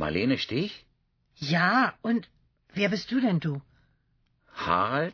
Marlene Stich? Ja, und wer bist du denn, du? Harald?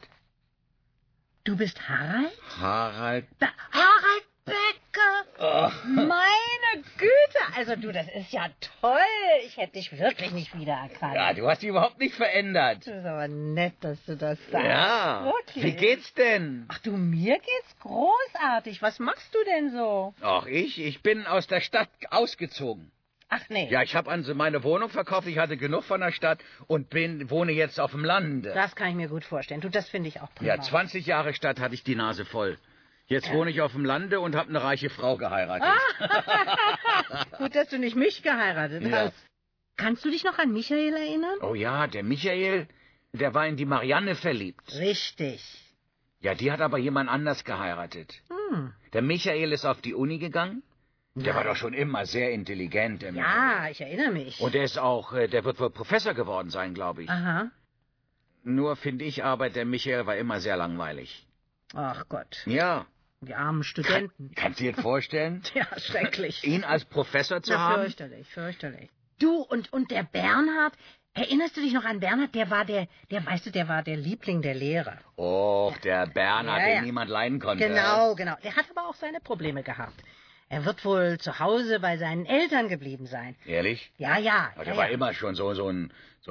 Du bist Harald? Harald? Harald Becker! Oh. Meine Güte! Also du, das ist ja toll. Ich hätte dich wirklich nicht wiedererkannt. Ja, du hast dich überhaupt nicht verändert. Das ist aber nett, dass du das sagst. Ja, wirklich. Wie geht's denn? Ach du, mir geht's großartig. Was machst du denn so? Ach, ich bin aus der Stadt ausgezogen. Ach nee. Ja, ich habe also meine Wohnung verkauft, ich hatte genug von der Stadt und wohne jetzt auf dem Lande. Das kann ich mir gut vorstellen. Du, das finde ich auch prima. Ja, 20 Jahre Stadt hatte ich die Nase voll. Jetzt wohne ich auf dem Lande und habe eine reiche Frau geheiratet. Gut, dass du nicht mich geheiratet hast. Kannst du dich noch an Michael erinnern? Oh ja, der Michael, der war in die Marianne verliebt. Richtig. Ja, die hat aber jemand anders geheiratet. Der Michael ist auf die Uni gegangen. Der war doch schon immer sehr intelligent. Der Michael. Ja, ich erinnere mich. Und der ist auch, der wird wohl Professor geworden sein, glaube ich. Aha. Nur finde ich aber, der Michael war immer sehr langweilig. Ach Gott. Ja. Die armen Studenten. Kannst du dir das vorstellen? Ja, schrecklich. Ihn als Professor zu haben? Fürchterlich, fürchterlich. Du, und der Bernhard, erinnerst du dich noch an Bernhard? Der war der Liebling der Lehrer. Och, der Bernhard, den niemand leiden konnte. Genau. Der hat aber auch seine Probleme gehabt. Er wird wohl zu Hause bei seinen Eltern geblieben sein. Ehrlich? Ja. Aber der war immer schon so ein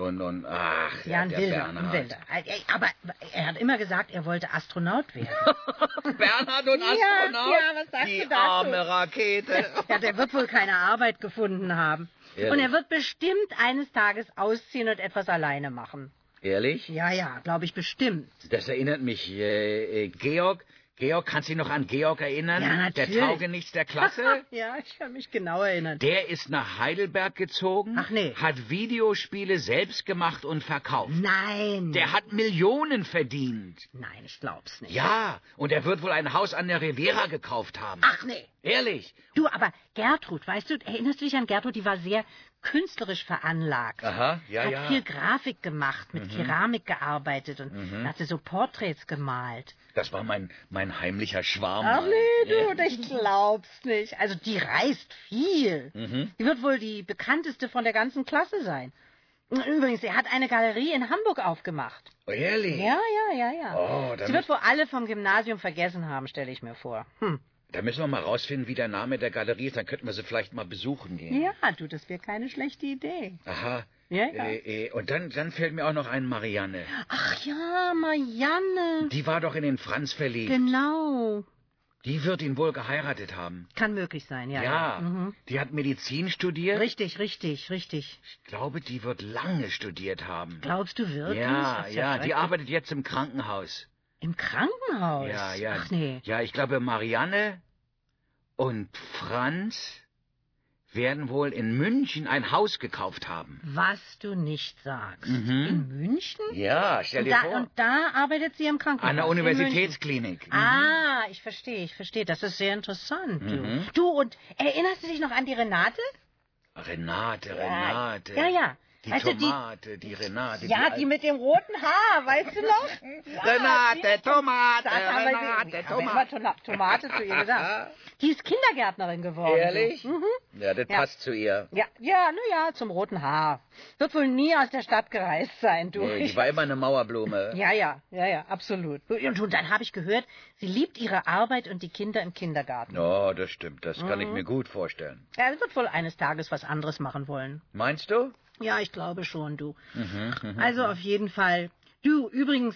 ein Wilder. Aber er hat immer gesagt, er wollte Astronaut werden. Bernhard und Astronaut? Ja, was sagst die du dazu? Arme Rakete. Ja, der wird wohl keine Arbeit gefunden haben. Ehrlich? Und er wird bestimmt eines Tages ausziehen und etwas alleine machen. Ehrlich? Ja, glaube ich bestimmt. Das erinnert mich, Georg, kannst du dich noch an Georg erinnern? Ja, natürlich. Der Taugenichts der Klasse? Ja, ich kann mich genau erinnern. Der ist nach Heidelberg gezogen. Ach nee. Hat Videospiele selbst gemacht und verkauft. Nein. Der hat Millionen verdient. Nein, ich glaub's nicht. Ja, und er wird wohl ein Haus an der Riviera gekauft haben. Ach nee. Ehrlich? Du, aber Gertrud, weißt du, erinnerst du dich an Gertrud? Die war sehr künstlerisch veranlagt. Aha, ja. Hat viel Grafik gemacht, mit Keramik gearbeitet und hatte so Porträts gemalt. Das war mein heimlicher Schwarm. Ach nee, du, ich glaub's nicht. Also die reist viel. Die wird wohl die bekannteste von der ganzen Klasse sein. Übrigens, er hat eine Galerie in Hamburg aufgemacht. Oh, ehrlich? Ja. Oh, Sie wird wohl alle vom Gymnasium vergessen haben, stelle ich mir vor. Da müssen wir mal rausfinden, wie der Name der Galerie ist. Dann könnten wir sie vielleicht mal besuchen gehen. Ja, du, das wäre keine schlechte Idee. Aha. Ja. Und dann fällt mir auch noch ein Marianne. Ach ja, Marianne. Die war doch in den Franz verliebt. Genau. Die wird ihn wohl geheiratet haben. Kann möglich sein, ja. Ja, die hat Medizin studiert. Richtig. Ich glaube, die wird lange studiert haben. Glaubst du wirklich? Ja, die arbeitet jetzt im Krankenhaus. Im Krankenhaus? Ja. Ach nee. Ja, ich glaube, Marianne und Franz werden wohl in München ein Haus gekauft haben. Was du nicht sagst. In München? Ja, stell dir vor. Und da arbeitet sie im Krankenhaus? An der Universitätsklinik. Ah, ich verstehe. Das ist sehr interessant. Du, und erinnerst du dich noch an die Renate? Renate. Ja. Die Tomate, die Renate. Ja, die mit dem roten Haar, weißt du noch? Renate, Tomate, Das haben wir Tomate zu ihr gesagt. Die ist Kindergärtnerin geworden. Ehrlich? Ja, das passt zu ihr. Ja, zum roten Haar. Wird wohl nie aus der Stadt gereist sein, du. Nee, die war immer eine Mauerblume. Ja, absolut. Und dann habe ich gehört, sie liebt ihre Arbeit und die Kinder im Kindergarten. Oh, das stimmt. Das kann ich mir gut vorstellen. Ja, sie wird wohl eines Tages was anderes machen wollen. Meinst du? Ja, ich glaube schon, du. Also auf jeden Fall. Du, übrigens,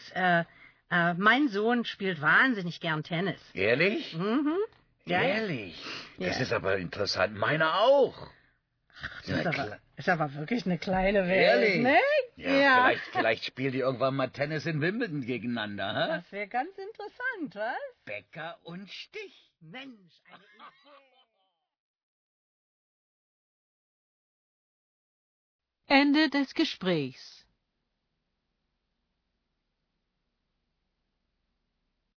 mein Sohn spielt wahnsinnig gern Tennis. Ehrlich? Ja. Ehrlich? Das ist aber interessant. Meiner auch. Ach, ist aber wirklich eine kleine Welt, Ehrlich? ne? Ja. Vielleicht spielen die irgendwann mal Tennis in Wimbledon gegeneinander, hä? Das wäre ganz interessant, was? Becker und Stich. Mensch, eine Idee. Ende des Gesprächs.